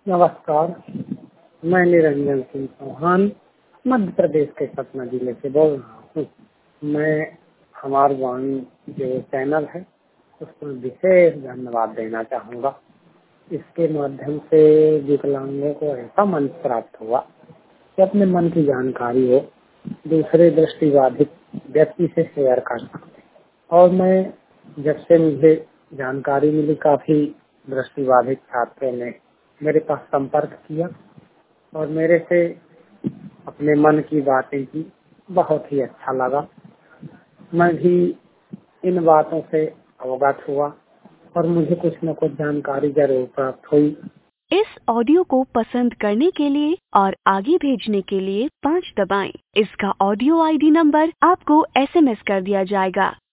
नमस्कार, मैं निरंजन सिंह चौहान मध्य प्रदेश के सतना जिले से बोल रहा हूँ। मैं हमारे वाणी जो चैनल है उसको विशेष धन्यवाद देना चाहूँगा। इसके माध्यम से विकलांगों को ऐसा मंच प्राप्त हुआ कि अपने मन की जानकारी हो दूसरे दृष्टिबाधित व्यक्ति से शेयर कर सकते। और मैं जब से मुझे जानकारी मिली, काफी दृष्टिबाधित छात्रों ने मेरे पास संपर्क किया और मेरे से अपने मन की बातें की। बहुत ही अच्छा लगा। मैं भी इन बातों से अवगत हुआ और मुझे कुछ न कुछ जानकारी जरूर प्राप्त हुई। इस ऑडियो को पसंद करने के लिए और आगे भेजने के लिए 5 दबाएं। इसका ऑडियो आईडी नंबर आपको SMS कर दिया जाएगा।